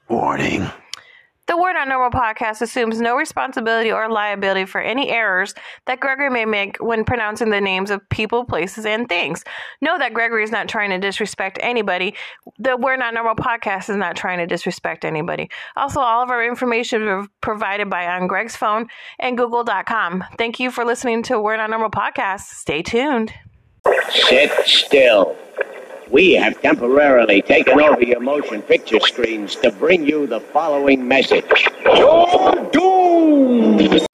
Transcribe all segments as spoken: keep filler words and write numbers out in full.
Warning. The We're Not Normal podcast assumes no responsibility or liability for any errors that Gregory may make when pronouncing the names of people, places, and things. Know that Gregory is not trying to disrespect anybody. The We're Not Normal podcast is not trying to disrespect anybody. Also, all of our information is provided by on Greg's phone and google dot com. Thank you for listening to We're Not Normal podcast. Stay tuned. Sit still. We have temporarily taken over your motion picture screens to bring you the following message. You're doomed!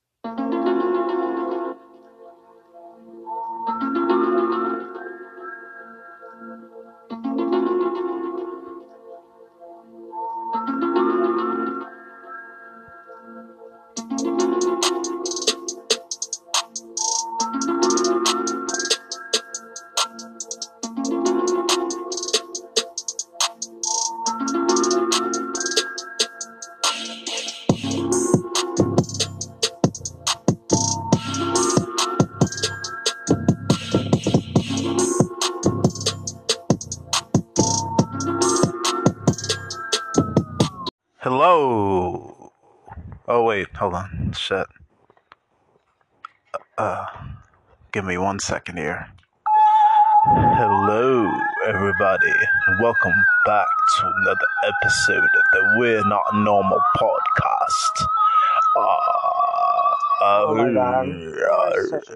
Hello. Oh wait, hold on. Shit. Uh, give me one second here. Hello, everybody, and welcome back to another episode of the We're Not Normal podcast. Uh, Oh my god. You're such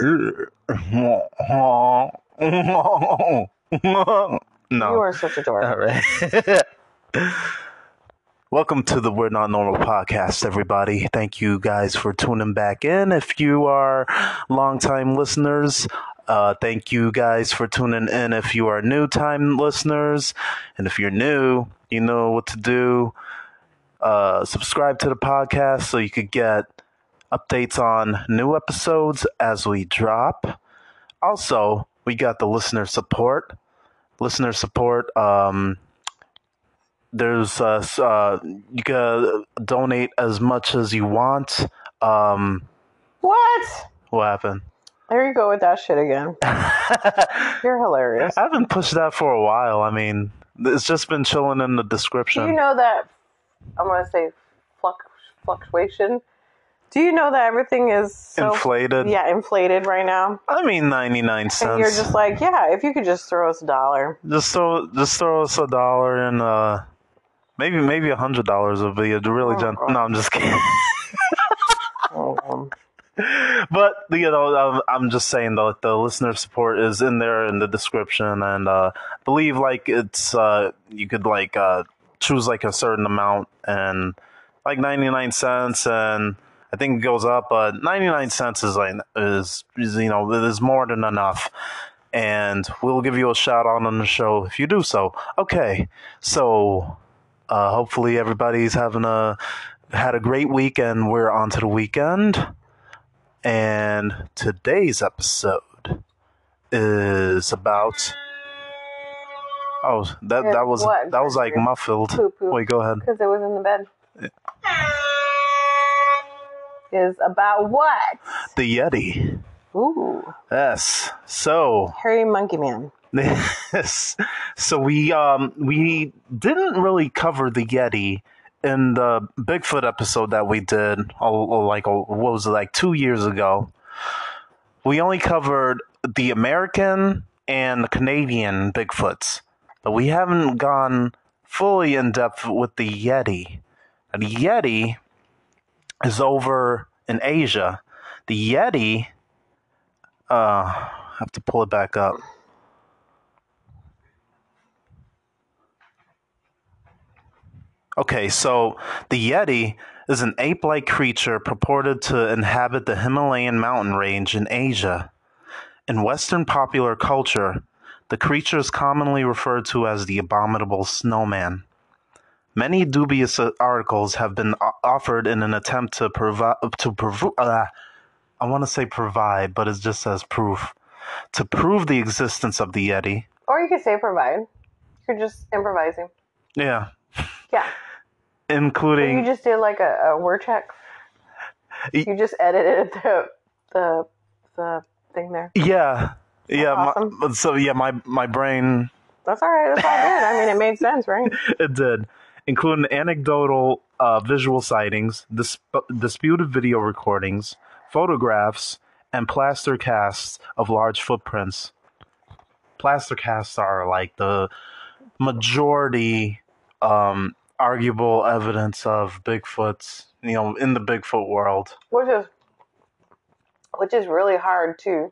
a dork. No. You are such a dork. All right. Welcome to the We're Not Normal podcast, everybody. Thank you guys for tuning back in. If you are longtime listeners, uh, thank you guys for tuning in. If you are new-time listeners, and if you're new, you know what to do. Uh, subscribe to the podcast so you could get updates on new episodes as we drop. Also, we got the listener support. Listener support, um... There's uh, uh you can donate as much as you want. Um, What? what happened? There you go with that shit again. You're hilarious. I haven't pushed that for a while. I mean, it's just been chilling in the description. Do you know that, I'm going to say flux, fluctuation? Do you know that everything is so... Inflated? Yeah, inflated right now. I mean, ninety-nine cents. And you're just like, yeah, if you could just throw us a dollar. Just throw, just throw us a dollar and uh, maybe maybe a hundred dollars would be a really Oh, gen- God. No, I'm just kidding. Um, But, you know, I'm, I'm just saying, though, the listener support is in there in the description, and uh, I believe, like, it's, uh, you could, like, uh, choose, like, a certain amount, and, like, ninety-nine cents, and I think it goes up, but ninety-nine cents is, like, is, is you know, it is more than enough, and we'll give you a shout-out on the show if you do so. Okay, so, uh, hopefully everybody's having a, had a great week, and we're on to the weekend. And today's episode is about. Oh, that that was What? that was like muffled. Poop, poop. Wait, go ahead. Because it was in the bed. Is about what? The Yeti. Ooh. Yes. So. Hairy Monkey Man. Yes. So we um we didn't really cover the Yeti in the Bigfoot episode that we did, oh, like, what was it, like two years ago. We only covered the American and the Canadian Bigfoots, but we haven't gone fully in depth with the Yeti. The Yeti is over in Asia. The Yeti, uh, I have to pull it back up. Okay, so the Yeti is an ape-like creature purported to inhabit the Himalayan mountain range in Asia. In Western popular culture, the creature is commonly referred to as the abominable snowman. Many dubious articles have been offered in an attempt to provide to prov- uh, I want to say provide, but it just says proof. To prove the existence of the Yeti. Or you could say provide. You're just improvising. Yeah. Yeah. Including... You just did like a, a word check. You just edited the the the thing there. Yeah. Yeah. Awesome. My, so, yeah, my, my brain... That's all right. That's all good. I mean, it made sense, right? It did. including anecdotal uh, visual sightings, dis- disputed video recordings, photographs, and plaster casts of large footprints. Plaster casts are like the majority um, arguable evidence of Bigfoot's, you know, in the Bigfoot world. Which is, which is really hard to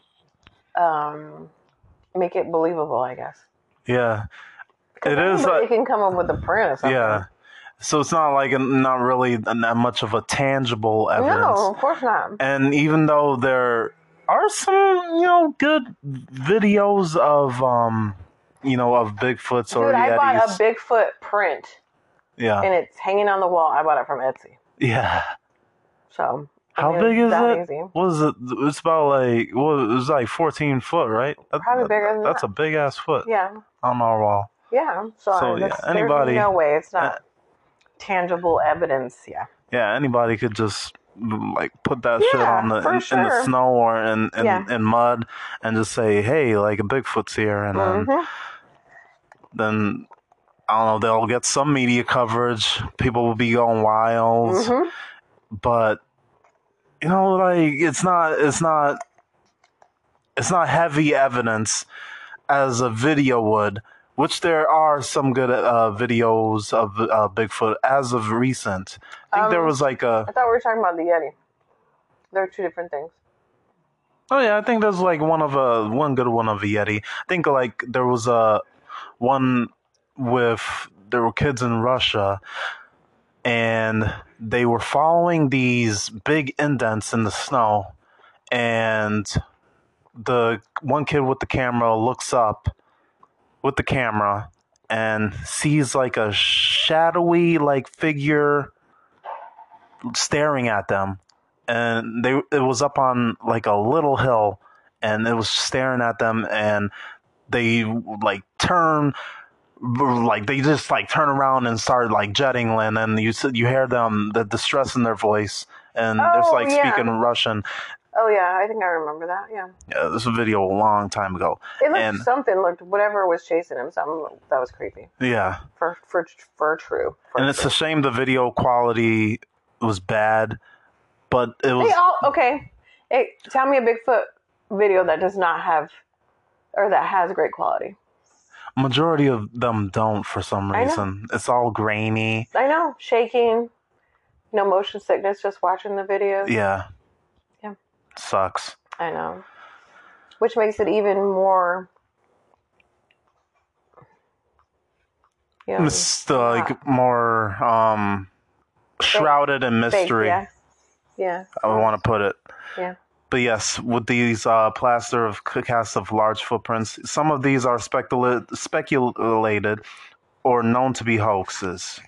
um, make it believable, I guess. Yeah. It is. Uh, you can come up with a print or something. Yeah. So it's not like a, not really that much of a tangible evidence. No, of course not. And even though there are some, you know, good videos of, um, you know, of Bigfoots or Dude, I Yetis. bought a Bigfoot print. Yeah. And it's hanging on the wall. I bought it from Etsy. Yeah. So. How it big is it? Easy. What is it? It's about like, well, it was like fourteen foot, right? Probably bigger than That's that. a big ass foot. Yeah. On our wall. Yeah. So, So, yeah, there's anybody- no way. It's not uh, tangible evidence. Yeah. Yeah, anybody could just like put that shit Yeah, on the for in, in the sure. snow or in in, Yeah. in mud and just say, hey, like a Bigfoot's here, and then Mhm. then I don't know, they'll get some media coverage. People will be going wild, Mhm. but you know, like it's not it's not it's not heavy evidence as a video would. Which there are some good uh, videos of uh, Bigfoot as of recent. I think Um, there was like a. I thought we were talking about the Yeti. They're two different things. Oh yeah, I think there's like one of a one good one of a Yeti. I think like there was a one with there were kids in Russia, and they were following these big indents in the snow, and the one kid with the camera looks up with the camera and sees like a shadowy like figure staring at them, and they it was up on like a little hill, and it was staring at them, and they like turn like they just like turn around and start like jetting, and then you you hear them the distress in their voice, and they're Oh, like yeah. speaking Russian. Oh yeah, I think I remember that. Yeah. Yeah, this was a video a long time ago. It looked And- something looked whatever was chasing him. Something that was creepy. Yeah, For for for true. For and it's true. a shame the video quality was bad, but it was They all okay. Hey, tell me a Bigfoot video that does not have or that has great quality. majority of them don't for some I know. reason. It's all grainy. I know, shaking, no motion sickness just watching the videos. Yeah. Yeah. Sucks. I know. Which makes it even more you know, It's uh, like not more um shrouded in fake, mystery. yeah. Yeah. I would want to put it. Yeah. But yes, with these uh, plaster of casts of large footprints, some of these are specula- speculated or known to be hoaxes.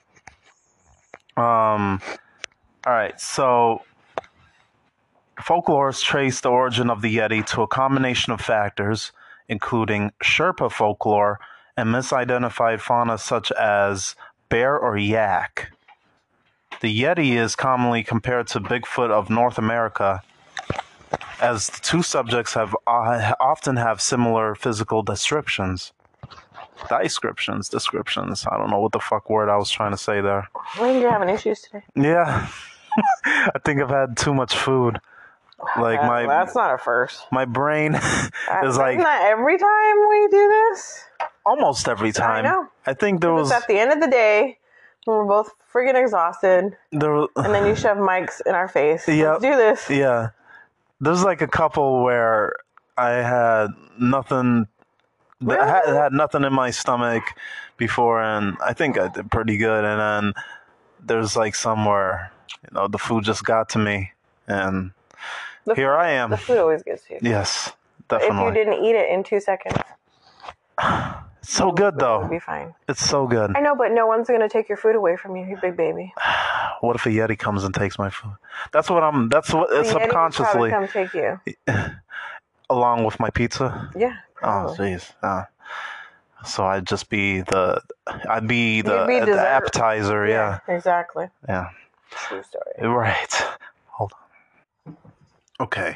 Um. All right, so folklore has traced the origin of the Yeti to a combination of factors, including Sherpa folklore and misidentified fauna such as bear or yak. The Yeti is commonly compared to Bigfoot of North America, as the two subjects have uh, often have similar physical descriptions. Descriptions, descriptions. I don't know what the fuck word I was trying to say there. When you're having issues today. Yeah. I think I've had too much food. Like Uh, my that's not a first. my brain is like Isn't that every time we do this? almost every time. know. I think there was It's at the end of the day when we're both friggin' exhausted, there was, and then you shove mics in our face. Yep. Let's do this. yeah. There's like a couple where I had nothing I had, had nothing in my stomach before, and I think I did pretty good, and then there's like somewhere, you know, the food just got to me, and The, here I am. the food always gets to you. Yes, If you definitely. didn't eat it in two seconds, It's so good it would though. be fine. It's so good. I know, but no one's gonna take your food away from you, you big baby. What if a Yeti comes and takes my food? That's what I'm. That's what The Yeti would subconsciously, probably come take you. along with my pizza. Yeah. Oh, Probably. jeez. Uh, so I'd just be the. I'd be the, You'd be the dessert. appetizer. Yeah. Exactly. Yeah. True story. Right. Hold on. Okay.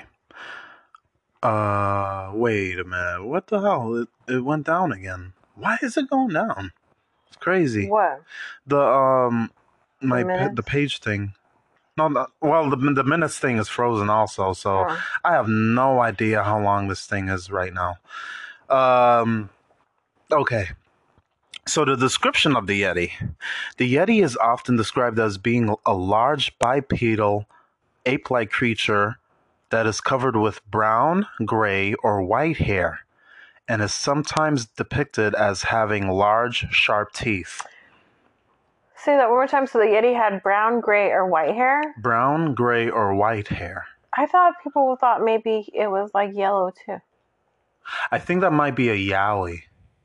Uh, wait a minute. What the hell? It it went down again. Why is it going down? It's crazy. What? The um, my The pa- minutes? the page thing. No, no, well, the the minutes thing is frozen also, so Oh. I have no idea how long this thing is right now. Um, okay. So the description of the Yeti. The Yeti is often described as being a large bipedal ape-like creature that is covered with brown, gray, or white hair, and is sometimes depicted as having large, sharp teeth. Say that one more time. So the Yeti had brown, gray, or white hair? Brown, gray, or white hair. I thought people thought maybe it was like yellow too. I think that might be a Yowie.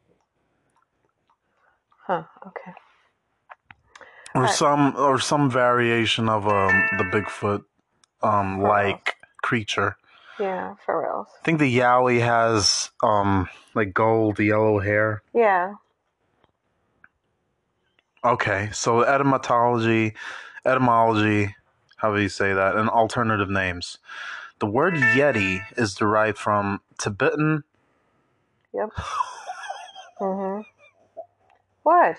Huh, okay. Or Alright. some or some variation of um the Bigfoot um like creature. Yeah, for reals. I think the Yowie has um like gold yellow hair. Yeah. Okay, so etymology etymology, how do you say that? And alternative names. The word Yeti is derived from Tibetan. Yep. Mhm. What?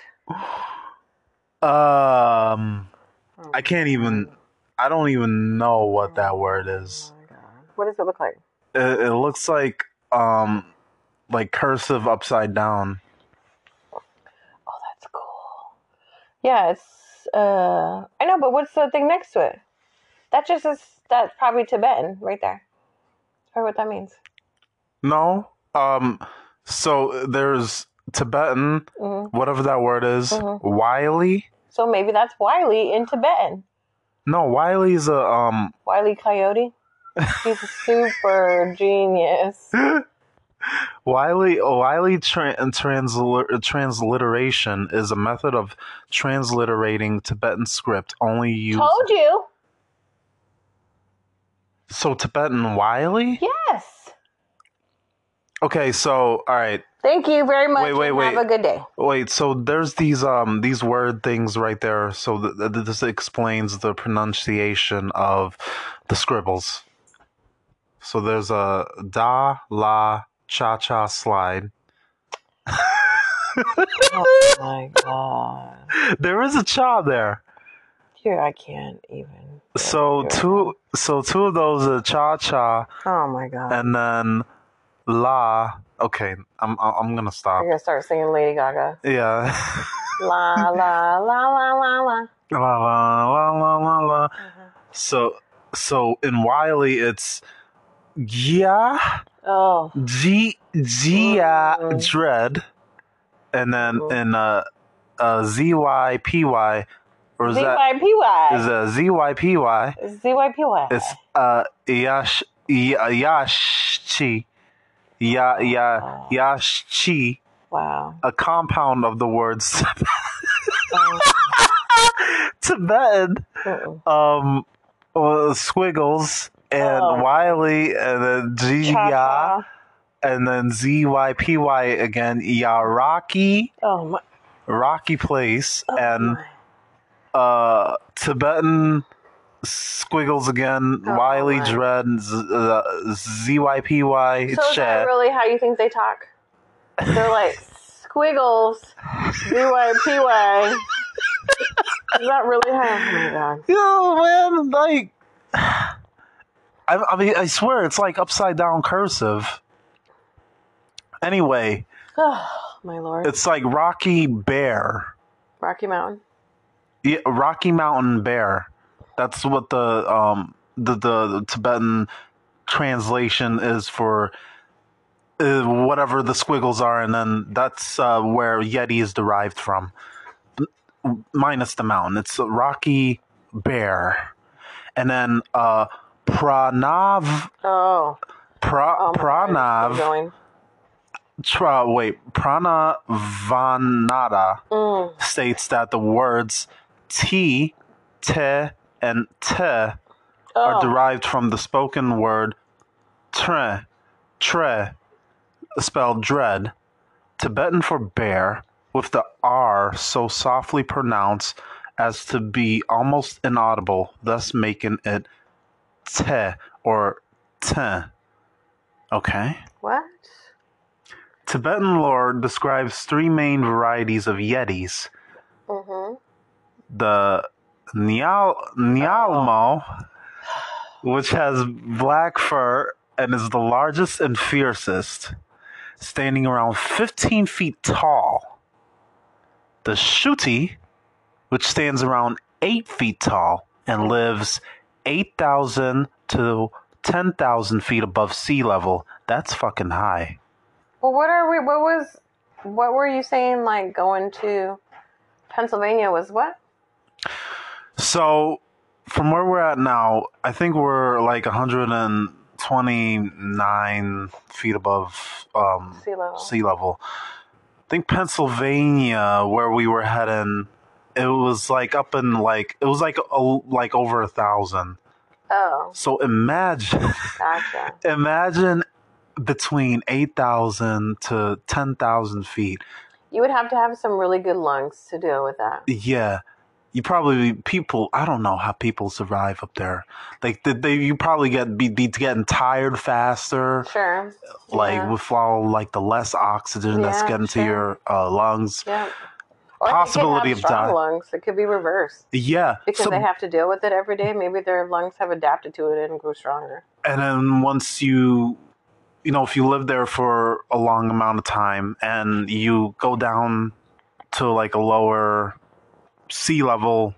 Um I can't even I don't even know what that word is. Oh my god. What does it look like? It, it looks like um like cursive upside down. Oh, that's cool. Yeah, it's uh I know, but what's the thing next to it? That just is that's probably Tibetan right there. That's probably what that means. No. Um so there's Tibetan, Mhm. whatever that word is, Mhm. Wiley. So maybe that's Wiley in Tibetan. No, Wiley's a um Wiley Coyote. He's a super genius. Wiley Wiley tra- transli- transliteration is a method of transliterating Tibetan script only used. Told you. So Tibetan Wiley? Yes. Okay, so all right. Thank you very much. Wait, wait, and wait. Have a good day. Wait, so there's these um these word things right there. So th- th- this explains the pronunciation of the scribbles. So there's a da la cha cha slide. Oh my god. There is a cha there. Here I can't even. get So through it. two so two of those are cha cha Oh my god. and then la. Okay, I'm I'm gonna stop. You're gonna start singing Lady Gaga. Yeah. La la la la la la. La la la la la la. Mhm. So so in Wiley it's yeah. Oh. G G uh, Mm. dread, and then Mhm. in uh, uh Z Y P Y, or is Z that Y P Y. is a Z Y P Y? Z Y P Y. It's uh Yash Ya- Yashchi Ya Ya Yashchi, Wow. a compound of the words Um, Tibetan, mm-mm. um, uh, squiggles and Oh. Wiley, and then G Ya. Cha-cha. And then Z Y P Y again, yeah, Rocky, Oh my. Rocky Place, Oh and my. uh, Tibetan squiggles again, Oh Wiley my. Dread, Z- uh, Z Y P Y, So is that chat. really how you think they talk? They're like squiggles, Z Y P Y. Is that really how? Oh my god. Yo, man, like, I, I mean, I swear it's like upside down cursive. Anyway, Oh my lord. it's like Rocky Bear. Rocky Mountain. Yeah, Rocky Mountain Bear. That's what the um the the Tibetan translation is for uh, whatever the squiggles are, and then that's uh, where Yeti is derived from. M- minus the mountain, it's a Rocky Bear, and then uh, Pranav Oh. pra, Oh my god. Keep Pranav going. tra, wait Pranavanada Mm. states that the words ti, te, and te are Oh. derived from the spoken word tre, tre, spelled dread, Tibetan for bear, with the R so softly pronounced as to be almost inaudible, thus making it te or te. Okay. What? Tibetan lore describes three main varieties of Yetis. Mm-hmm. The Nyal Nyalmo, which has black fur and is the largest and fiercest, standing around fifteen feet tall. The Shuti, which stands around eight feet tall and lives eight thousand to ten thousand feet above sea level. That's fucking high. Well, what are we, what was, what were you saying, like, going to Pennsylvania was what? So, from where we're at now, I think we're like one hundred twenty-nine feet above um, Sea level. sea level. I think Pennsylvania, where we were heading, it was like up in like, it was like a, like over a thousand. Oh, So imagine, gotcha. imagine between eight thousand to ten thousand feet. You would have to have some really good lungs to deal with that. Yeah. You probably, people, I don't know how people survive up there. Like, they, they you probably get be, be getting tired faster. Sure. Like, Yeah. with all, like, the less oxygen that's Yeah, getting to sure. your uh, lungs. Yeah. Or Possibility they of could have strong dying. lungs. It could be reversed. Yeah. Because So- they have to deal with it every day. Maybe their lungs have adapted to it and grew stronger. and then once you, you know, if you live there for a long amount of time and you go down to, like, a lower sea level,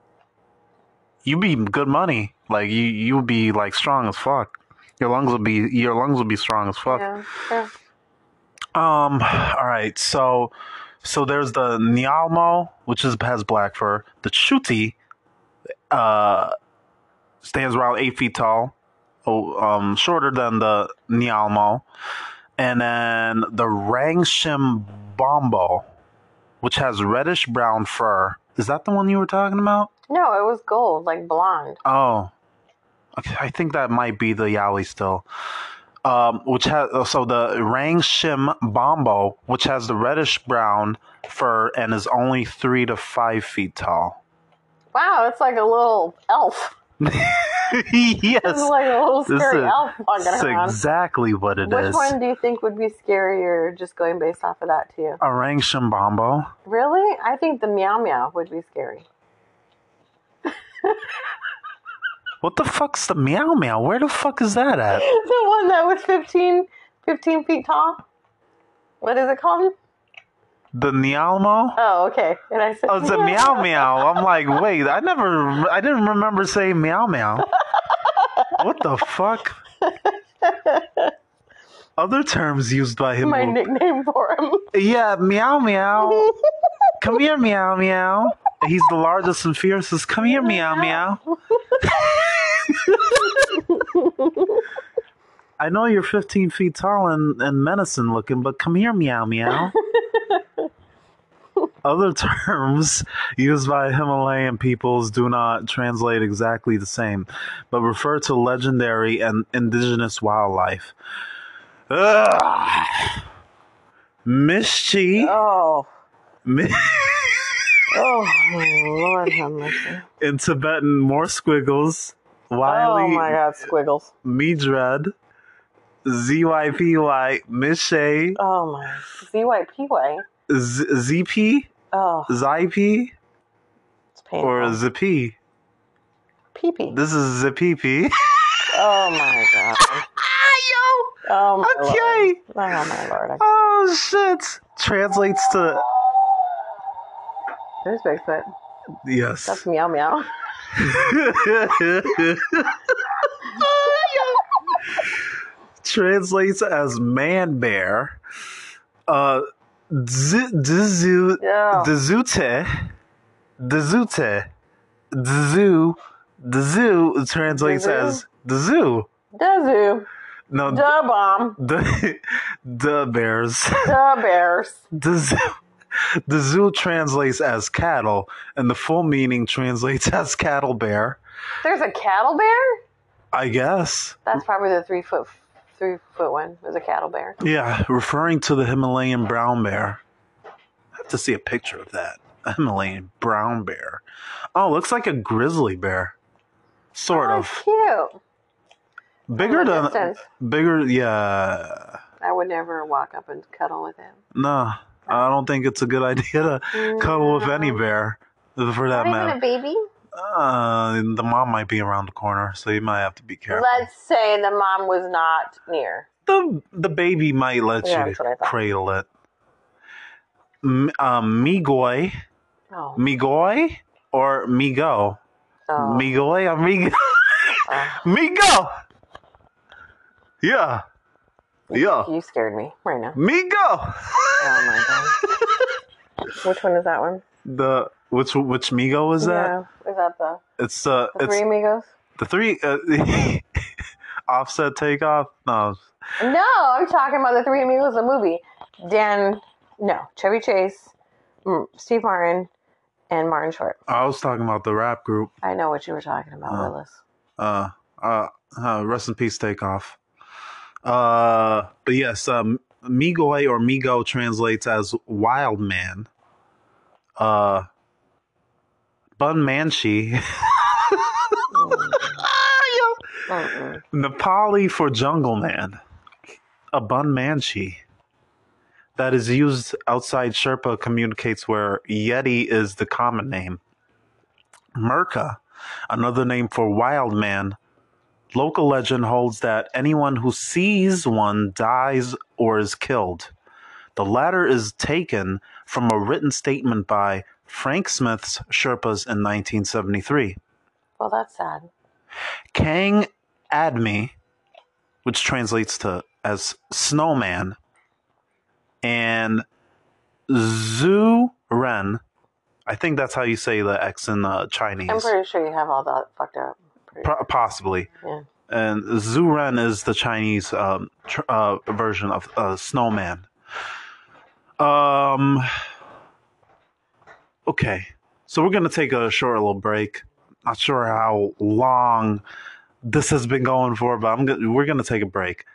you be good money. Like, you you would be like strong as fuck. Your lungs will be your lungs will be strong as fuck. Yeah, sure. Um. All right. So, so there's the Nyalmo, which is has black fur. The Chuti, uh, stands around eight feet tall. Oh, um, shorter than the Nyalmo, and then the Rangshim Bombo, which has reddish brown fur. Is that the one you were talking about? No, it was gold, like blonde. Oh, okay, I think that might be the Yowie still. Um, which has so the Rangshim Bombo, which has the reddish brown fur and is only three to five feet tall. Wow, it's like a little elf. Yes, It's like a little this scary is, elf walking this is around. exactly what it Which is. one do you think would be scarier, just going based off of that to you? A Rangshim Bombo. Really? I think the meow meow would be scary. What the fuck's the Meow Meow? Where the fuck is that at? The one that was fifteen, fifteen feet tall? What is it called? The Nyalmo? Oh, okay. And I said, Oh, it's a Meow Meow. I'm like, wait, I never, I didn't remember saying Meow Meow. What the fuck? Other terms used by him. my will- nickname for him. Yeah, Meow Meow. Come here, Meow Meow. He's the largest and fiercest. Come here, Meow Meow. I know you're fifteen feet tall and, and menacing looking, but come here, Meow Meow. Other terms used by Himalayan peoples do not translate exactly the same, but refer to legendary and indigenous wildlife. Ugh. Mishchi. Oh. Mi- Oh, Lord have mercy. in Tibetan, more squiggles. Wiley. Oh, my God, squiggles. Midred. Z Y P Y. Mishay. Oh, my. Z Y P Y. Z- ZP. Oh, Zipi. it's painful. Or Zippy. Pee-pee. This is Zippy. Oh, my God. Oh, my Okay. Lord. Oh, my Lord. Oh, shit. Translates to. There's Bigfoot. Yes. That's meow meow. Translates as man bear. Uh, d- Dzu, Yeah. Dzute, Dzute, Dzu, Dzu translates Dzu? as the zoo. Dazu. No, Da bomb. the the bears. Da bears. The zoo, the zoo translates as cattle, and the full meaning translates as cattle bear. There's a cattle bear? I guess. That's probably the three foot three foot one. There's a cattle bear. Yeah, referring to the Himalayan brown bear. I have to see a picture of that. A Himalayan brown bear. Oh, looks like a grizzly bear. Sort Oh, of. cute. Bigger the than distance. bigger, yeah. I would never walk up and cuddle with him. No, I don't think it's a good idea to no. cuddle with any bear, for that Not matter. even a baby? Uh, the mom might be around the corner, so you might have to be careful. Let's say the mom was not near. The the baby might let yeah, you cradle it. M- um, Migoy. Oh. Migoy or Migo? Oh. Migoy or Migo? Oh. Migo! Yeah. Yeah. You scared me right now. Migo! Oh my god. Which one is that one? The which which Migo is that? Yeah, is that the? It's uh, the it's Three Amigos. The three uh, Offset Takeoff. No. No, I'm talking about the Three Amigos, the movie. Dan, no, Chevy Chase, Steve Martin, and Martin Short. I was talking about the rap group. I know what you were talking about, uh, Willis. Uh, uh, uh, rest in peace, Takeoff. Uh, but yes, um, Migoy or Migo translates as wild man. Uh, Bun Manchi. Mm-mm. Nepali for jungle man. A Bun Manchi. That is used outside Sherpa communicates where Yeti is the common name. Murka, another name for wild man. Local legend holds that anyone who sees one dies or is killed. The latter is taken from a written statement by Frank Smith's Sherpas in nineteen seventy-three. Well, that's sad. Kang Admi, which translates to as snowman, and Zhu Ren, I think that's how you say the X in uh, Chinese. I'm pretty sure you have all that fucked up. Pro- possibly. Yeah. And Zhu Ren is the Chinese um, tr- uh, version of uh, snowman. Um. Okay, so we're gonna take a short little break. Not sure how long this has been going for, but I'm gonna, we're gonna take a break.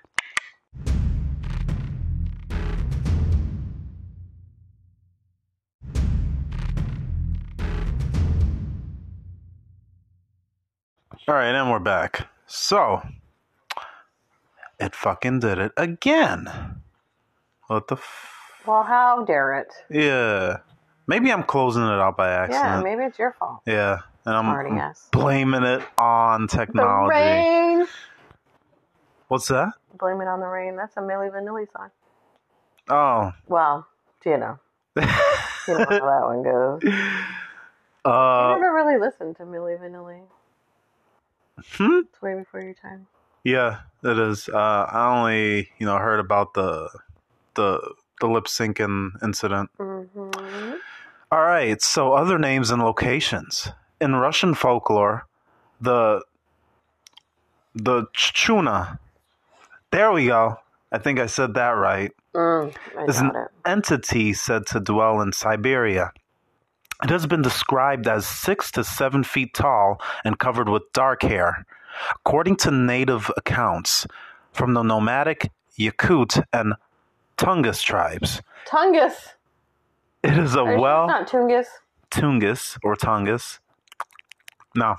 All right, and we're back. So, it fucking did it again. What the f... Well, how dare it? Yeah. Maybe I'm closing it out by accident. Yeah, maybe it's your fault. Yeah. And I'm, Smarty I'm ass. blaming it on technology. The rain! What's that? Blame it on the rain. That's a Milli Vanilli song. Oh. Well, you know. You know how that one goes. Uh, I never really listened to Milli Vanilli. Hmm? It's way before your time. Yeah, it is. Uh, I only, you know, heard about the the the lip syncing incident. Mm-hmm. All right, so other names and locations. In Russian folklore, the the Chuna, there we go. I think I said that right. Mm, I is an got it. entity said to dwell in Siberia. It has been described as six to seven feet tall and covered with dark hair. According to native accounts from the nomadic Yakut and Tungus tribes, Tungus. it is a Are you well... sure it's not Tungus. Tungus or Tungus. No.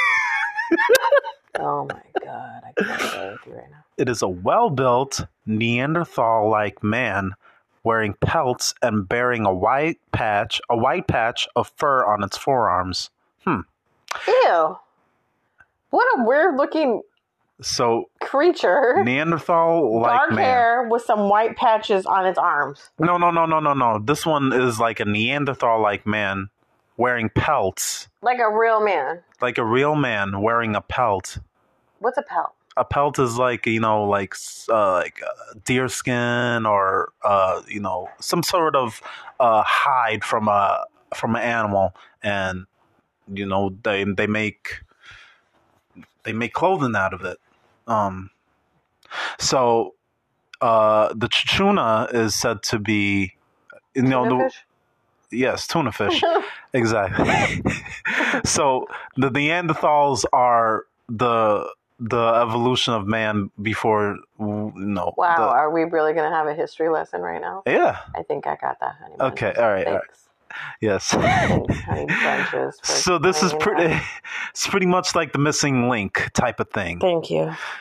Oh my god, I can't go with you right now. It is a well-built Neanderthal-like man wearing pelts and bearing a white patch, a white patch of fur on its forearms. Hmm. Ew. What a weird looking So creature. Neanderthal-like Dark man. hair with some white patches on its arms. No, no, no, no, no, no. This one is like a Neanderthal-like man wearing pelts, Like a real man. like a real man wearing a pelt. What's a pelt? A pelt is like, you know, like uh, like uh, deer skin or uh, you know, some sort of uh, hide from a from an animal, and you know they they make they make clothing out of it. Um, so uh, the Chuna is said to be, you know, Tuna the, fish? yes, tuna fish, exactly. So the Neanderthals are the the evolution of man before, you know. Wow, the- are we really going to have a history lesson right now? yeah. I think I got that, honey. bun. Okay. All right. All right. Thanks. Yes. Thanks, honey bunches. for So this is explaining pretty. that. It's pretty much like the missing link type of thing. Thank you.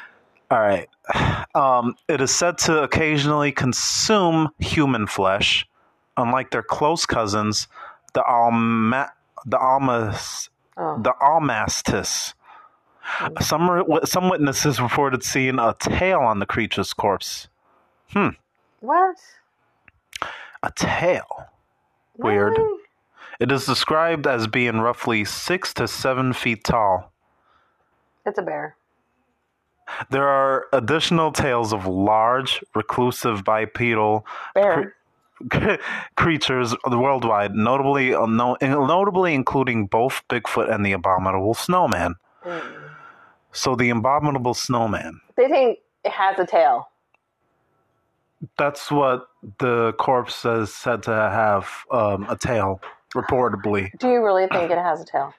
All right. Um, it is said to occasionally consume human flesh, unlike their close cousins, the alma, the almas, Oh. the almastis. Some some witnesses reported seeing a tail on the creature's corpse. Hmm. What? A tail. Weird. Really? It is described as being roughly six to seven feet tall. It's a bear. There are additional tales of large, reclusive bipedal Bear. cre- creatures worldwide, notably uh, no, notably including both Bigfoot and the abominable snowman. Mm. So the abominable snowman. They think it has a tail. That's what the corpse is said to have um, a tail, reportedly. Do you really think it has a tail?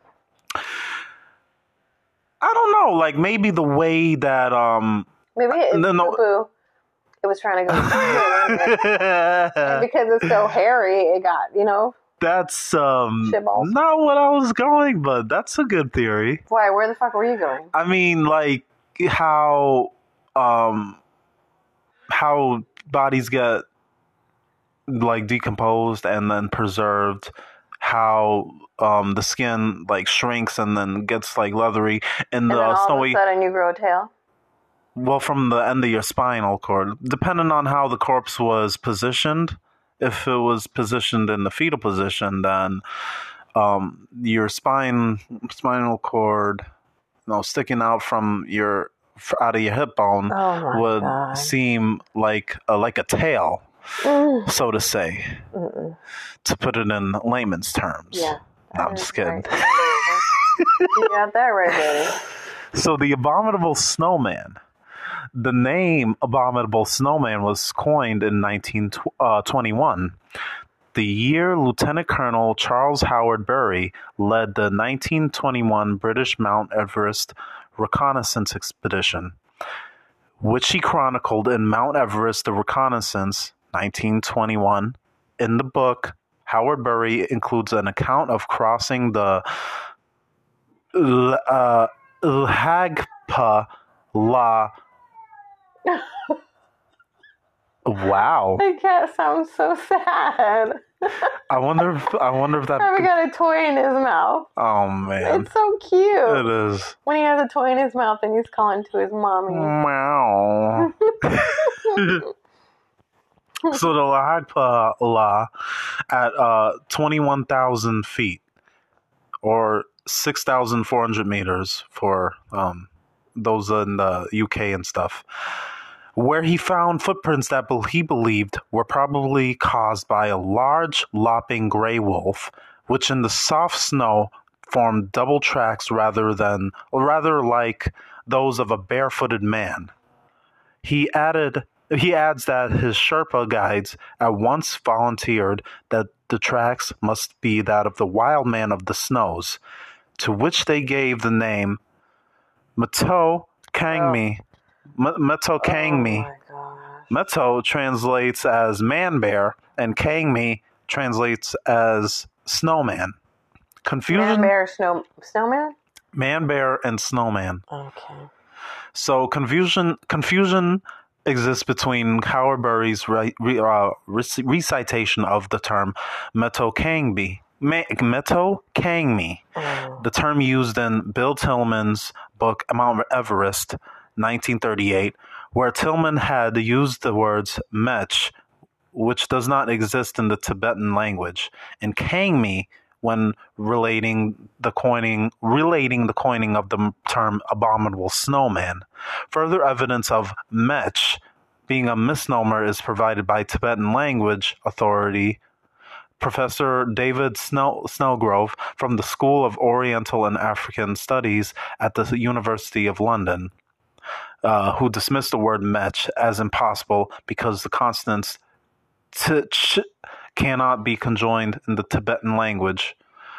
I don't know, like maybe the way that um Maybe it's No, no. boo. It was trying to go. And because it's so hairy, it got, you know. that's um Shitballs. not what I was going, but that's a good theory. Why? Where the fuck were you going? I mean, like how um how bodies get like decomposed and then preserved, how um the skin like shrinks and then gets like leathery, and And the then all snowy. of a sudden you grow a tail. Well, from the end of your spinal cord, depending on how the corpse was positioned. If it was positioned in the fetal position, then um, your spine, spinal cord, you know, sticking out from your out of your hip bone Oh my would God. seem like a, like a tail, Mm. so to say, Mm-mm. to put it in layman's terms. Yeah. No, I'm that just is kidding. right. You got that right, baby. So the abominable snowman. The name Abominable Snowman was coined in nineteen twenty-one. The year Lieutenant Colonel Charles Howard Bury led the nineteen twenty-one British Mount Everest reconnaissance expedition, which he chronicled in Mount Everest: The Reconnaissance, nineteen twenty-one. In the book, Howard Bury includes an account of crossing the L- uh, Lhagpa La. Wow. The cat sounds so sad. I wonder if I wonder if that. Probably got a toy in his mouth. Oh man, It's so cute. it is. When he has a toy in his mouth and he's calling to his mommy. Wow. So the Lhagpa La at uh, twenty-one thousand feet, or six thousand four hundred meters for um, those in the U K and stuff, where he found footprints that he believed were probably caused by a large lopping gray wolf, which in the soft snow formed double tracks rather than, or rather like those of a barefooted man. He added, he adds that his Sherpa guides at once volunteered that the tracks must be that of the wild man of the snows, to which they gave the name Meto Kangmi. M- Meto Kangmi. Oh my gosh. Meto translates as man bear, and Kangmi translates as snowman. Confusion. Man, bear, snow, snowman? Man bear and snowman. Okay. So confusion confusion exists between Howard Bury's re, re, uh, rec- recitation of the term Meto Kangmi. Me, Meto Kangmi. Oh. The term used in Bill Tillman's book Mount Everest, nineteen thirty-eight, where Tillman had used the words mech, which does not exist in the Tibetan language, and Kangmi when relating the coining relating the coining of the term abominable snowman. Further evidence of mech being a misnomer is provided by Tibetan language authority Professor David Snell, Snellgrove from the School of Oriental and African Studies at the University of London, uh, who dismissed the word mech as impossible because the consonants t, ch cannot be conjoined in the Tibetan language.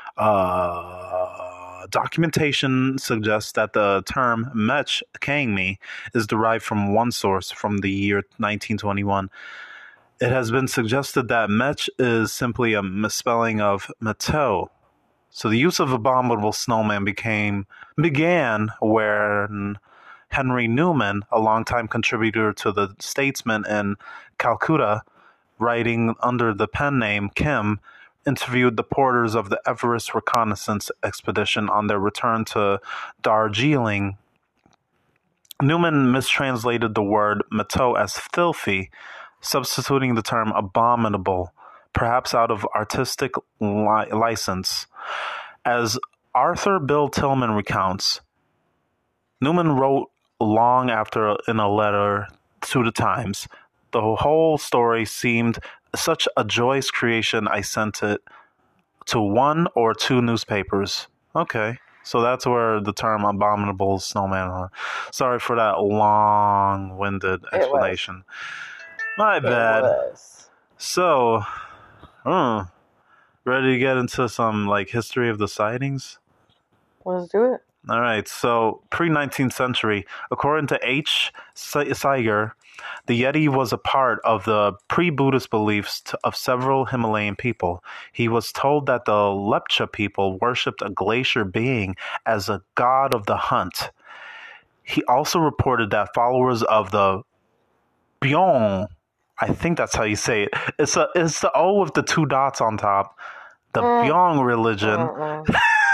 Uh, documentation suggests that the term mech Kangmi is derived from one source from the year nineteen twenty-one. It has been suggested that mech is simply a misspelling of Meto. So the use of abominable snowman became began when Henry Newman, a longtime contributor to the Statesman in Calcutta, writing under the pen name Kim, interviewed the porters of the Everest reconnaissance expedition on their return to Darjeeling. Newman mistranslated the word "Mato" as filthy, substituting the term abominable, perhaps out of artistic li- license. As Arthur Bill Tillman recounts, Newman wrote long after in a letter to the Times, "The whole story seemed such a joyous creation, I sent it to one or two newspapers." Okay, so that's where the term abominable snowman. Sorry for that long-winded explanation. My bad. It was. So, uh, ready to get into some like history of the sightings? Let's do it. All right, so pre-nineteenth century, according to H. Seiger, the Yeti was a part of the pre-Buddhist beliefs t- of several Himalayan people. He was told that the Lepcha people worshipped a glacier being as a god of the hunt. He also reported that followers of the Byong, I think that's how you say it, it's, a, it's the O with the two dots on top, the Mm. Byong religion, Mm-mm.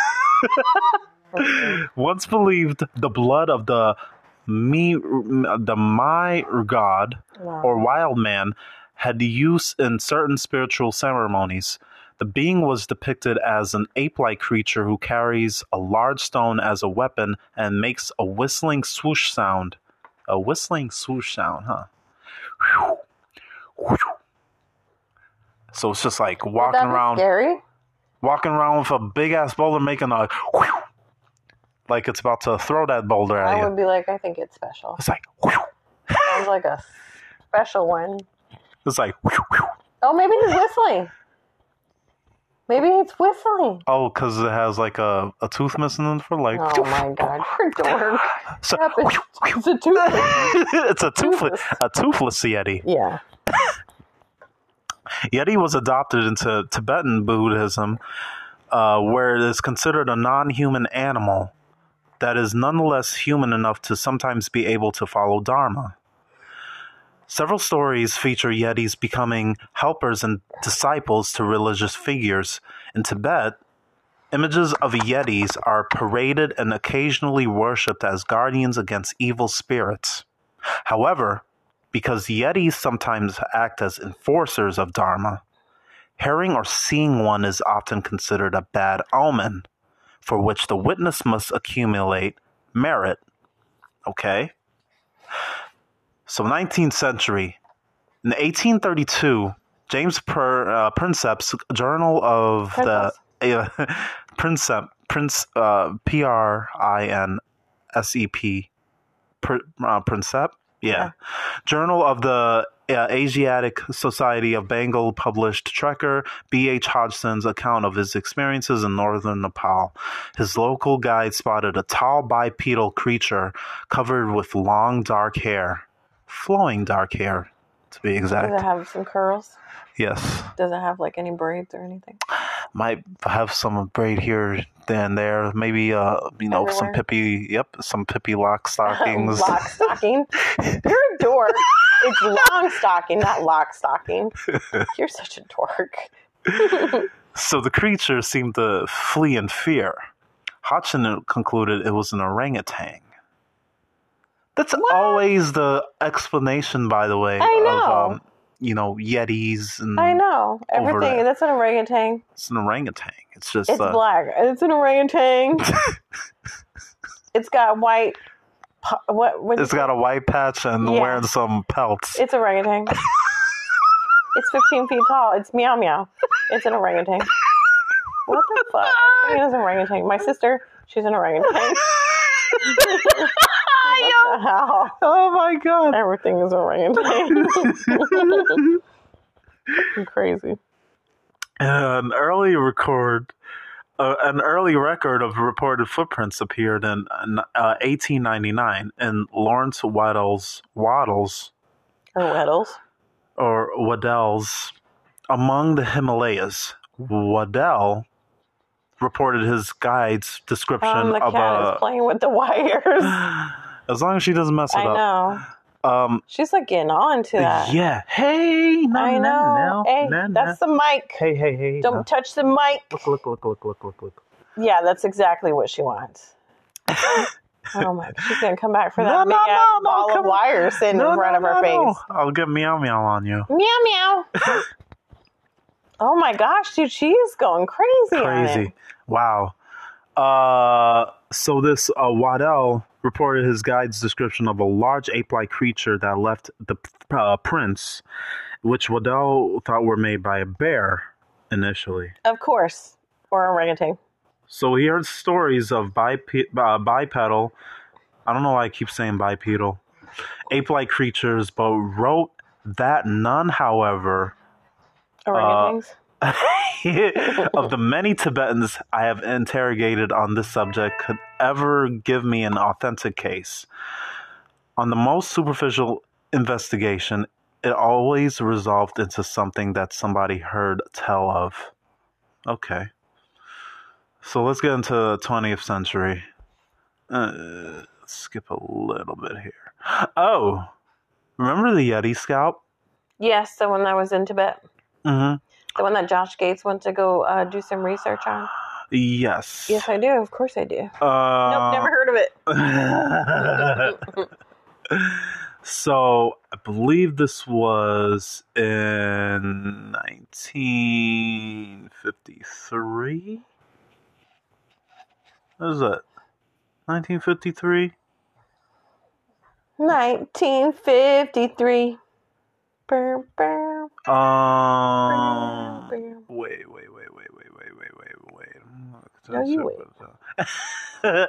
once believed the blood of the Mi, the Mai god Wow. or wild man had use in certain spiritual ceremonies. The being was depicted as an ape-like creature who carries a large stone as a weapon and makes a whistling swoosh sound. A whistling swoosh sound, huh? So it's just like Would walking that be around, scary? walking around with a big ass boulder, making a like it's about to throw that boulder at I you. would be like, I think it's special. It's like Sounds like a special one. it's like Oh, maybe he's whistling. Maybe it's whistling. oh, because it has like a, a tooth missing in for like. Oh my god, you're a dork. So, Stop it. It's a tooth. it's a toothless, Toothless. a toothless Yeti. Yeah. Yeti was adopted into Tibetan Buddhism, uh, where it is considered a non-human animal that is nonetheless human enough to sometimes be able to follow Dharma. Several stories feature Yetis becoming helpers and disciples to religious figures. In Tibet, images of Yetis are paraded and occasionally worshipped as guardians against evil spirits. However, because Yetis sometimes act as enforcers of Dharma, hearing or seeing one is often considered a bad omen, for which the witness must accumulate merit. Okay? So nineteenth century. In eighteen thirty-two, James per, uh, Princeps, Journal of Princess. the... Uh, Princep, Prince, uh, P R I N S E P, Pr, uh, Princep? Yeah. Yeah. Journal of the uh, Asiatic Society of Bengal published Trekker B H Hodgson's account of his experiences in northern Nepal. His local guide spotted a tall bipedal creature covered with long dark hair. Flowing dark hair, to be Does exact. it have some curls? Yes. Does it have like any braids or anything? Might have some braid here and there. Maybe, uh, you know, some Everywhere. pippy, yep, some pippy lock stockings. Lock stocking. You're a dork. It's long stocking, not lock stocking. You're such a dork. So the creature seemed to flee in fear. Hodgson concluded it was an orangutan. That's What? always the explanation, by the way, I know. of, um, you know, Yetis. And I know. Over Everything. that. That's an orangutan. It's an orangutan. It's just... It's uh, black. It's an orangutan. It's got white. pu- What? what It's got a white patch and Yeah. wearing some pelts. It's orangutan. It's fifteen feet tall. It's meow meow. It's an orangutan. What the fuck? I think it's an orangutan. My sister, she's an orangutan. What the hell? Oh my god. Everything is orangutan. Fucking crazy. An early record, uh, an early record of reported footprints appeared in uh, eighteen ninety-nine in Lawrence Waddell's Waddles Or Weddles. or Waddell's among the Himalayas. Waddell reported his guide's description Um, the of cat a is playing with the wires. As long as she doesn't mess it I up. know. Um, She's like getting on to that. yeah. Hey, no, I no, know. no, Hey, no, no. that's the mic. Hey, hey, hey. Don't no. touch the mic. Look, look, look, look, look, look, look. Yeah, that's exactly what she wants. Oh my! She's gonna come back for that No, big no, ass no, no, ball of come on. wire sitting No, in front no, of her no, face. no. I'll get meow meow on you. Meow meow. Oh my gosh, dude, she is going crazy. On it. Crazy. Wow. Uh, so this uh, Waddell reported his guide's description of a large ape-like creature that left the uh, prints, which Waddell thought were made by a bear initially. Of course, or orangutan. So he heard stories of bipe- uh, bipedal, I don't know why I keep saying bipedal, ape-like creatures, but wrote that none, however, Orangutans. of the many Tibetans I have interrogated on this subject could ever give me an authentic case. On the most superficial investigation, it always resolved into something that somebody heard tell of. Okay. So let's get into the twentieth century. Uh, skip a little bit here. Oh, remember the Yeti scalp? Yes, the one that was in Tibet. Mm-hmm. The one that Josh Gates went to go uh, do some research on. Yes. Yes, I do. Of course I do. Uh, Nope, never heard of it. So I believe this was in nineteen fifty-three. What is that? nineteen fifty-three? nineteen fifty-three. Burr, burr, Um. burr. Wait, wait, wait, wait, wait, wait, wait, wait, wait. No, you wait.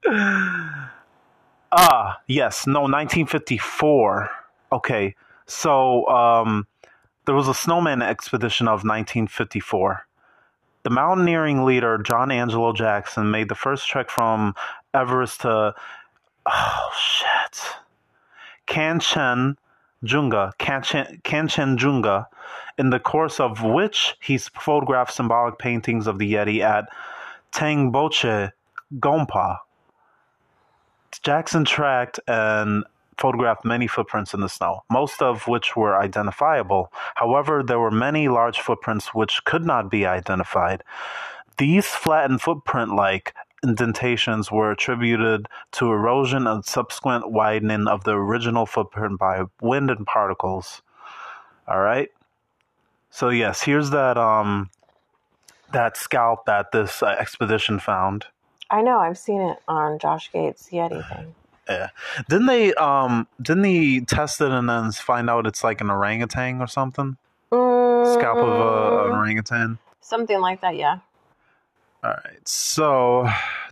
Ah, yes. No, nineteen fifty-four. Okay. So, um, there was a snowman expedition of nineteen fifty-four. The mountaineering leader, John Angelo Jackson, made the first trek from Everest to, oh, shit, Kanchenjunga, Kanchen, Kanchenjunga, in the course of which he photographed symbolic paintings of the Yeti at Tangboche Gompa. Jackson tracked and photographed many footprints in the snow, most of which were identifiable. However, there were many large footprints which could not be identified. These flattened footprint-like indentations were attributed to erosion and subsequent widening of the original footprint by wind and particles. All right. So yes, here's that um that scalp that this uh, expedition found. I know, I've seen it on Josh Gates' Yeti thing. Yeah. Didn't they um didn't he test it and then find out it's like an orangutan or something? Mm, Scalp of uh, an orangutan. Something like that, yeah. All right. So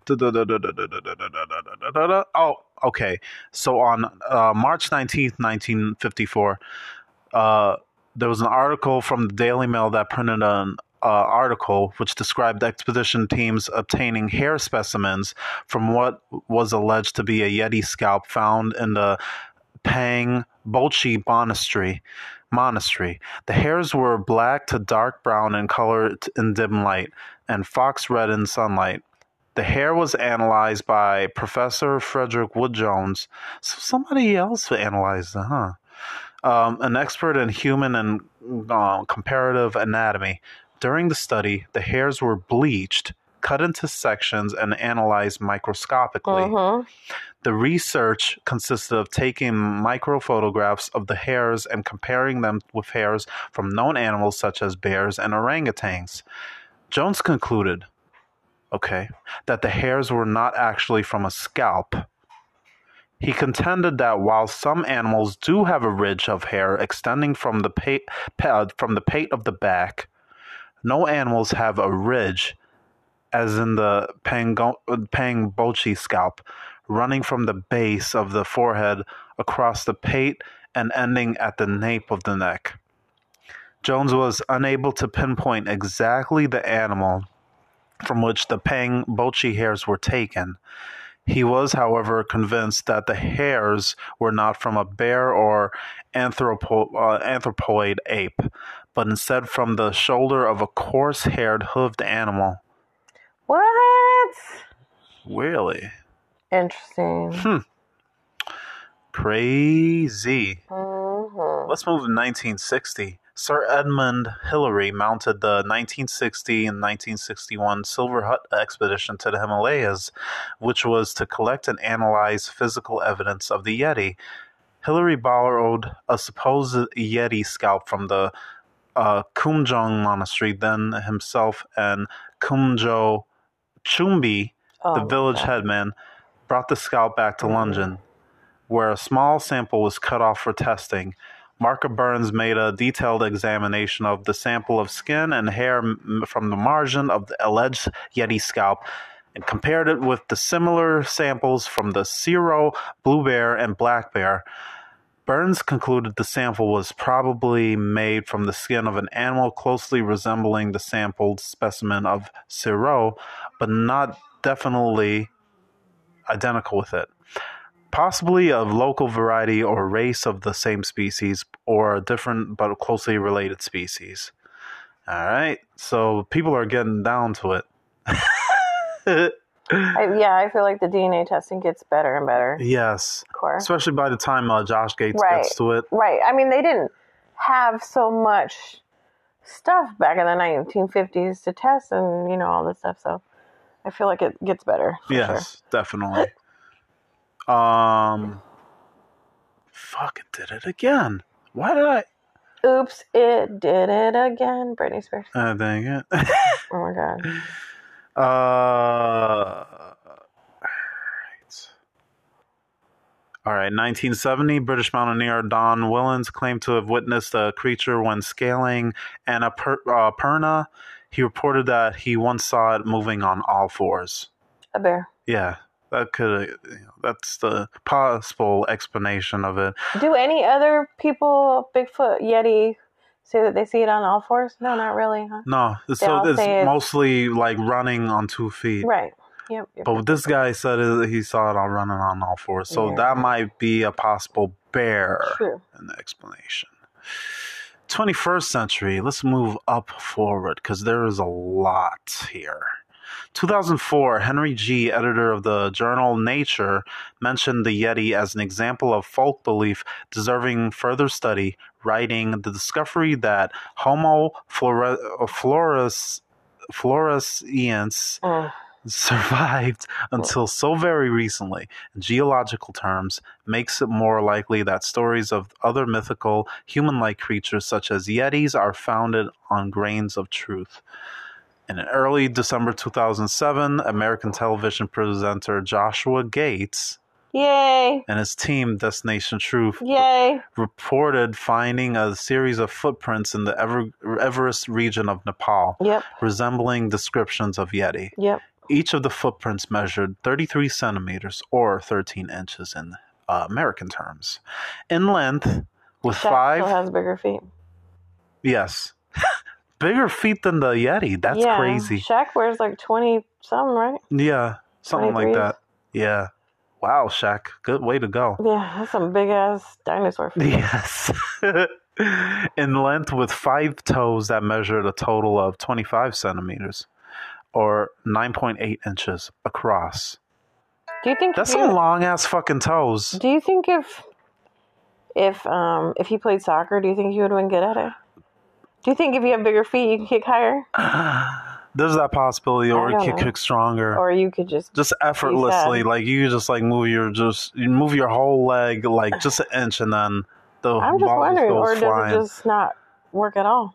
oh, okay. So on uh, March nineteenth, nineteen fifty-four, uh there was an article from the Daily Mail that printed an uh, article which described expedition teams obtaining hair specimens from what was alleged to be a Yeti scalp found in the Pang Bochi Monastery. Monastery. The hairs were black to dark brown in color in dim light and fox red in sunlight. The hair was analyzed by Professor Frederick Wood Jones. So somebody else analyzed it, huh? Um, an expert in human and uh, comparative anatomy. During the study, the hairs were bleached, cut into sections, and analyzed microscopically. Mm-hmm. The research consisted of taking microphotographs of the hairs and comparing them with hairs from known animals such as bears and orangutans. Jones concluded, okay, that the hairs were not actually from a scalp. He contended that while some animals do have a ridge of hair extending from the pate, from the pate of the back, no animals have a ridge, as in the Pangboche scalp, running from the base of the forehead across the pate and ending at the nape of the neck. Jones was unable to pinpoint exactly the animal from which the Pangboche hairs were taken. He was, however, convinced that the hairs were not from a bear or anthropo- uh, anthropoid ape, but instead from the shoulder of a coarse-haired hoofed animal. What? Really? Interesting. Hmm. Crazy. Mm-hmm. Let's move to nineteen sixty. Sir Edmund Hillary mounted the nineteen sixty and nineteen sixty-one Silver Hut expedition to the Himalayas, which was to collect and analyze physical evidence of the Yeti. Hillary borrowed a supposed Yeti scalp from the uh, Kumjong monastery, then himself and Kumjo Chumbi, Oh, the village God. headman, brought the scalp back to London, where a small sample was cut off for testing. Marka Burns made a detailed examination of the sample of skin and hair m- from the margin of the alleged Yeti scalp and compared it with the similar samples from the Serow, Blue Bear, and Black Bear. Burns concluded the sample was probably made from the skin of an animal closely resembling the sampled specimen of Serow, but not definitely identical with it. Possibly a local variety or race of the same species, or a different but closely related species. All right, so people are getting down to it. I, yeah, I feel like the D N A testing gets better and better. Yes, Core. especially by the time uh, Josh Gates Right. gets to it. Right. I mean, they didn't have so much stuff back in the nineteen fifties to test and, you know, all this stuff. So I feel like it gets better. For Yes, sure. definitely. Um, fuck, it did it again. Why did I? Oops, it did it again. Britney Spears. Uh, dang it. Oh my God. Uh, all right, nineteen seventy, British mountaineer Don Willens claimed to have witnessed a creature when scaling Annapurna. He reported that he once saw it moving on all fours. A bear. Yeah, that could. You know, that's the possible explanation of it. Do any other people, Bigfoot, Yeti, say that they see it on all fours? No, not really, huh? No, They so all it's say it's- mostly like running on two feet. Right. Yep. yep, But yep, this yep. guy said it, he saw it on running on all fours, so Yeah. that might be a possible bear True. in the explanation. twenty-first century, let's move up forward because there is a lot here. two thousand four, Henry G., editor of the journal Nature, mentioned the Yeti as an example of folk belief deserving further study, writing the discovery that Homo flore- flores- floresiensis Mm. survived until so very recently, in geological terms, makes it more likely that stories of other mythical, human-like creatures such as Yetis are founded on grains of truth. In early December two thousand seven, American television presenter Joshua Gates Yay. and his team, Destination Truth, Yay. reported finding a series of footprints in the Ever- Everest region of Nepal, Yep. resembling descriptions of Yeti. Yep. Each of the footprints measured thirty-three centimeters or thirteen inches in uh, American terms. In length, with Shaq five... still has bigger feet. Yes. Bigger feet than the Yeti. That's yeah. crazy. Shaq wears like twenty something, right? Yeah, something like twenty-threes. that. Yeah. Wow, Shaq. Good way to go. Yeah, that's some big ass dinosaur feet. Yes. In length, with five toes that measured a total of twenty-five centimeters or nine point eight inches across. Do you think That's if you, some long ass fucking toes. Do you think if if um if he played soccer, do you think he would win good at it? Do you think if you have bigger feet, you can kick higher, There's that possibility, or I you don't could know. kick stronger. or you could just just effortlessly, sad. like you just like move your just you move your whole leg like just an inch, and then the I'm just ball wondering, goes or does flying. it just not work at all?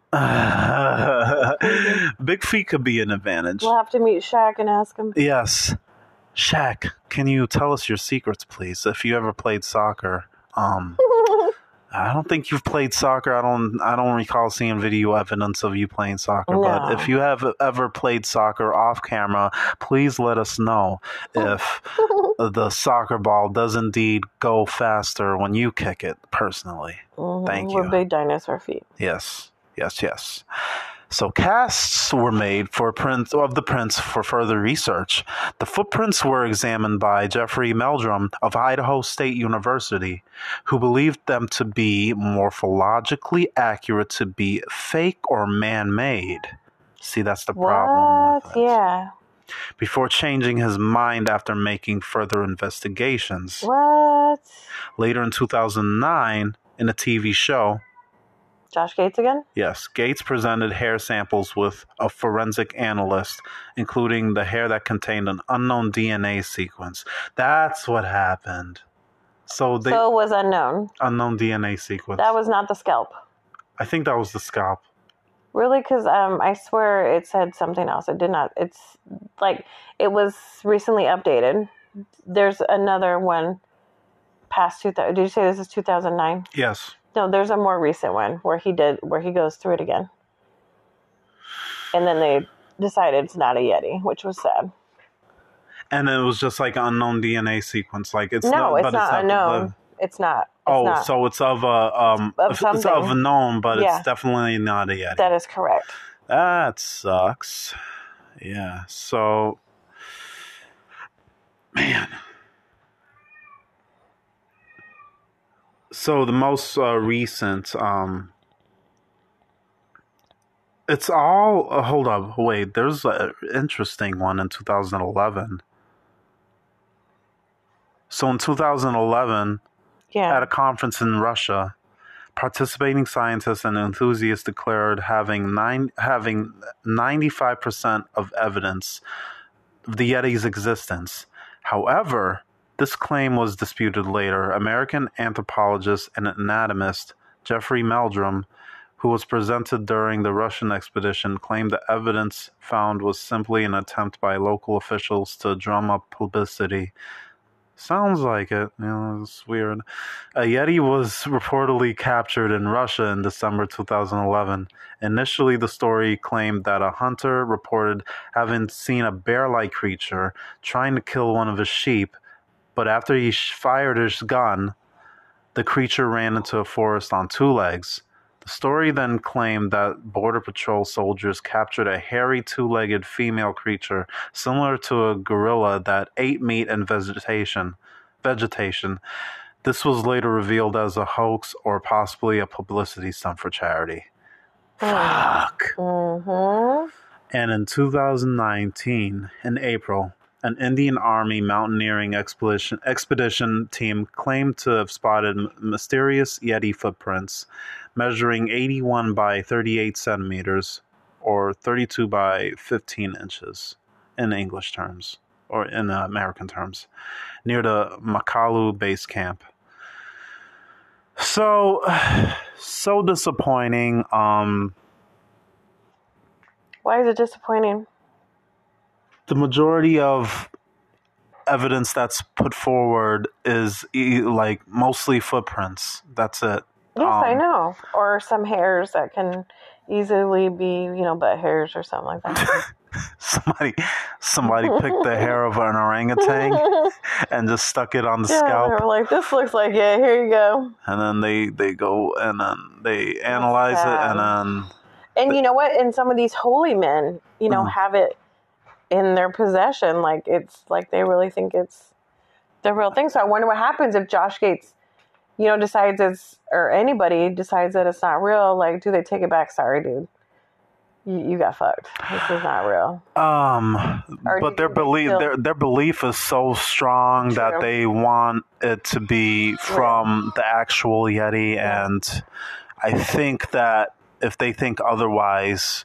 Big feet could be an advantage. We'll have to meet Shaq and ask him. Yes, Shaq, can you tell us your secrets, please? If you ever played soccer, um, I don't think you've played soccer. I don't. I don't recall seeing video evidence of you playing soccer. No. But if you have ever played soccer off camera, please let us know if the soccer ball does indeed go faster when you kick it. Personally, Mhm, Thank with you. big dinosaur feet. yes, yes, yes. So casts were made for prints of the prints for further research. The footprints were examined by Jeffrey Meldrum of Idaho State University, who believed them to be morphologically accurate to be fake or man-made. See, that's the problem What? with it. Yeah. before changing his mind after making further investigations. What? Later in two thousand nine, in a T V show, Josh Gates again? yes, Gates presented hair samples with a forensic analyst, including the hair that contained an unknown D N A sequence. That's what happened. So they So it was unknown. unknown D N A sequence. That was not the scalp. I think that was the scalp. Really? Because um, I swear it said something else. It did not. It's like it was recently updated. There's another one past two thousand. Did you say this is two thousand nine? Yes. No, there's a more recent one where he did where he goes through it again, and then they decided it's not a Yeti, which was sad. And it was just like an unknown D N A sequence. Like it's No, not, it's but not it's not unknown. the- It's not. It's oh, not. so it's of a um, Of it's something. of a known, but Yeah. it's definitely not a Yeti. That is correct. That sucks. Yeah. So, man. So the most uh, recent, um, it's all. Uh, hold up, wait. There's an interesting one in two thousand eleven. So in two thousand eleven, Yeah. at a conference in Russia, participating scientists and enthusiasts declared having nine having ninety-five percent of evidence of the Yeti's existence. However, this claim was disputed later. American anthropologist and anatomist Jeffrey Meldrum, who was presented during the Russian expedition, claimed the evidence found was simply an attempt by local officials to drum up publicity. Sounds like it. You know, it's weird. A Yeti was reportedly captured in Russia in December two thousand eleven. Initially, the story claimed that a hunter reported having seen a bear-like creature trying to kill one of his sheep, but after he fired his gun, the creature ran into a forest on two legs. The story then claimed that Border Patrol soldiers captured a hairy two-legged female creature similar to a gorilla that ate meat and vegetation. Vegetation. This was later revealed as a hoax or possibly a publicity stunt for charity. Fuck. Mm-hmm. And in two thousand nineteen, in April, an Indian Army mountaineering expedition, expedition team claimed to have spotted m- mysterious Yeti footprints measuring eighty-one by thirty-eight centimeters or thirty-two by fifteen inches in English terms or in uh, American terms near the Makalu base camp. So, so disappointing. Um, Why is it disappointing? the majority of evidence that's put forward is e- like mostly footprints. That's it. Yes, I Um, know. Or some hairs that can easily be, you know, butt hairs or something like that. Somebody, somebody picked the hair of an orangutan and just stuck it on the Yeah, scalp, they were like, this looks like it. Here you go. and then they they go and then they analyze it, and then And you know what? And some of these holy men, you know, Mhm. have it in their possession. Like, it's like they really think it's the real thing. So I wonder what happens if Josh Gates, you know, decides it's, or anybody decides that it's not real. Like, do they take it back? Sorry, dude. You, you got fucked. This is not real. um, Or do but you their think they belief still- their their belief is so strong that True. they want it to be from the actual Yeti, Yeah. and I think that if they think otherwise,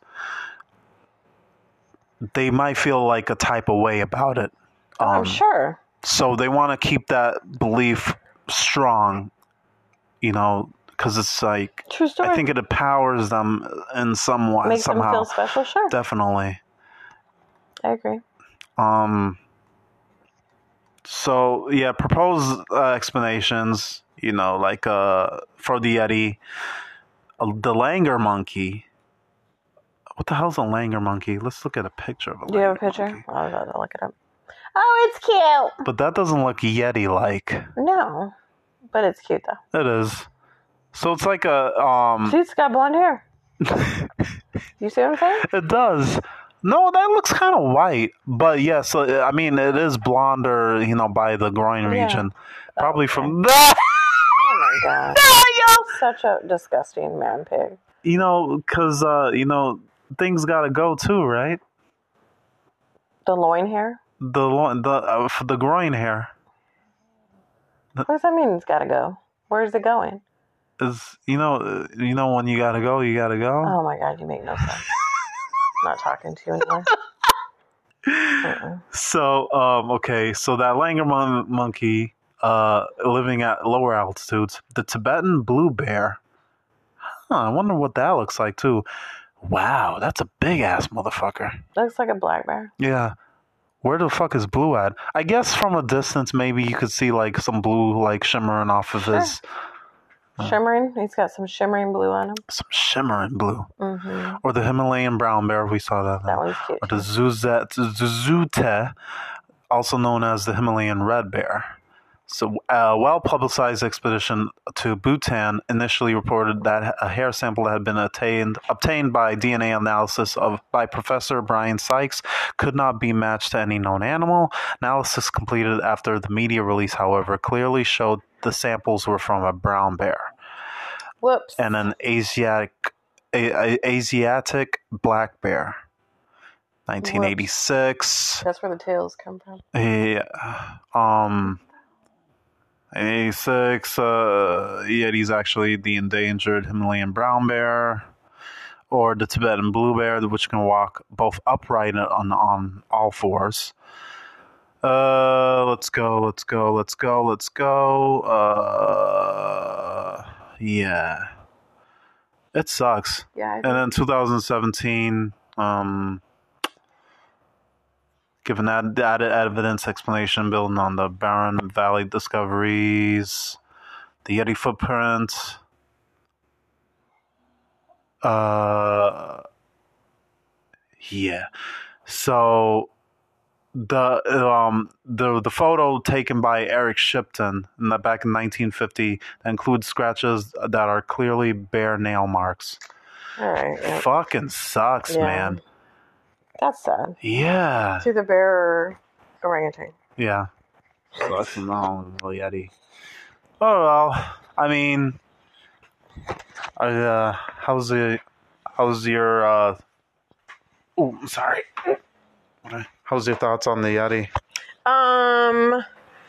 they might feel like a type of way about it. Oh, I'm Um, sure. So they want to keep that belief strong, you know, because it's like True story. I think it empowers them in some way, Makes somehow. them feel special. Sure. Definitely. I agree. Um. So yeah, proposed uh, explanations. You know, like uh, for the Yeti, uh, the Langer monkey. What the hell's a Langer monkey? Let's look at a picture of a. Do you have a Langer picture? monkey. Oh, I gotta look it up. Oh, it's cute. But that doesn't look Yeti-like. No, but it's cute though. It is. So it's like a um. See, it's got blonde hair. You see what I'm saying? It does. No, that looks kind of white, but yes, uh, I mean it is blonder, you know, by the groin Yeah. region, probably Okay. from that. Oh my god. Such a disgusting man pig. You know, because uh, you know things gotta go too, right? The loin hair? The lo- the uh, for the groin hair What does that mean? It's got to go. Where's it going? is you know uh, you know when you gotta go, you gotta go. Oh my God, you make no sense. I'm not talking to you anymore. Uh-uh. So um okay, so that langur mon- monkey uh living at lower altitudes, the Tibetan blue bear. Huh, I wonder what that looks like too. Wow, that's a big ass motherfucker. Looks like a black bear. Yeah. Where the fuck is blue at? I guess from a distance, maybe you could see like some blue like shimmering off of his Shimmering. He's got some shimmering blue on him. some shimmering blue. Mm-hmm. Or the Himalayan brown bear, we saw that. That one's cute. Or the Zuzet, Zuzute, also known as the Himalayan red bear. So, a well-publicized expedition to Bhutan initially reported that a hair sample that had been attained, obtained by D N A analysis of by Professor Brian Sykes could not be matched to any known animal. Analysis completed after the media release, however, clearly showed the samples were from a brown bear Whoops. and an Asiatic a, a, Asiatic black bear. nineteen eighty-six. That's where the tails come from. Yeah. Um. eighty-six. Uh, Yeti's actually the endangered Himalayan brown bear, or the Tibetan blue bear, which can walk both upright and on on all fours. Uh, let's go. Let's go. Let's go. Let's go. Uh, yeah. It sucks. Yeah. I And then twenty seventeen, um, given that added evidence explanation building on the Barren Valley discoveries, the Yeti footprint, uh, yeah. So the um the the photo taken by Eric Shipton in the, back in nineteen fifty includes scratches that are clearly bare nail marks. All right. Yeah. Fucking sucks, Yeah. man. That's sad. Yeah. To the bear or orangutan. Yeah. So that's the wrong little Yeti. Oh well. I mean, uh, how's the how's your uh? Oh, sorry. How's your thoughts on the Yeti? Um,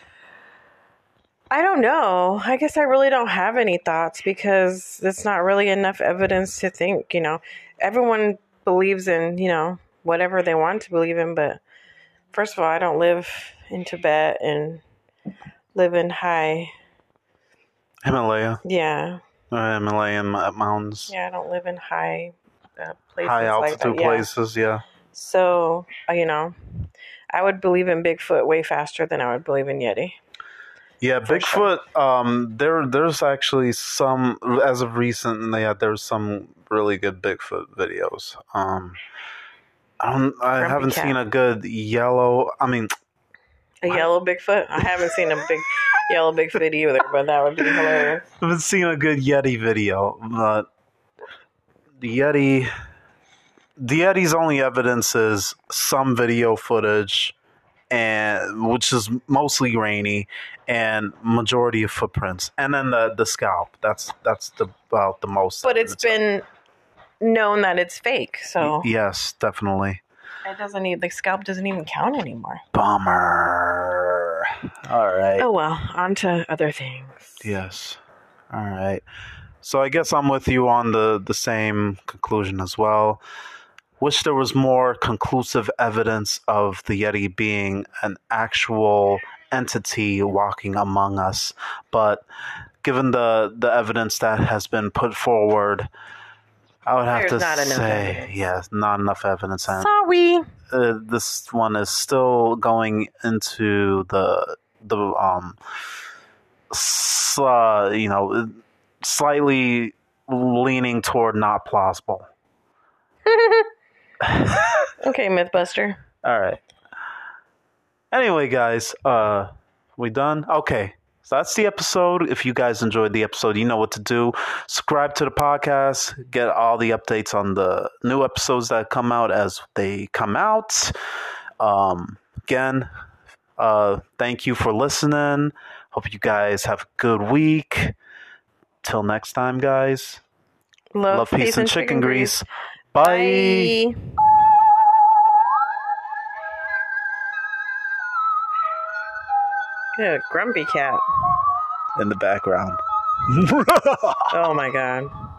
I don't know. I guess I really don't have any thoughts because it's not really enough evidence to think, you know. Everyone believes in, you know, whatever they want to believe in, but first of all, I don't live in Tibet and live in high, Himalaya, yeah, uh, Himalayan m- mountains, yeah, I don't live in high uh, places high like altitude that. Yeah. places. Yeah. So, uh, you know, I would believe in Bigfoot way faster than I would believe in Yeti. Yeah, For Bigfoot. Um, there, there's actually some as of recent. Yeah, there's some really good Bigfoot videos. Um, I don't. I Grumpy haven't cat. seen a good yellow. I mean, A yellow Bigfoot? I haven't seen a big yellow Bigfoot either, but that would be hilarious. I haven't seen a good Yeti video, but the Yeti, the Yeti's only evidence is some video footage, and which is mostly grainy, and majority of footprints, and then the the scalp. That's that's the about the most. But it's evidence. been known that it's fake, so Yes, definitely. it doesn't need the scalp doesn't even count anymore. Bummer. All right. Oh well, on to other things. Yes. All right. So I guess I'm with you on the, the same conclusion as well. Wish there was more conclusive evidence of the Yeti being an actual entity walking among us. But given the, the evidence that has been put forward, I would have There's to not enough say, evidence. yeah, not enough evidence. And Sorry. uh, this one is still going into the the um s- uh, you know slightly leaning toward not plausible. Okay, Mythbuster. All right. Anyway, guys, uh, we done? Okay. So that's the episode. If you guys enjoyed the episode, you know what to do. Subscribe to the podcast. Get all the updates on the new episodes that come out as they come out. Um, again, uh, thank you for listening. Hope you guys have a good week. Till next time, guys. Love, Love, peace, and chicken grease. Bye. Bye. Yeah, grumpy cat. in the background. Oh my god.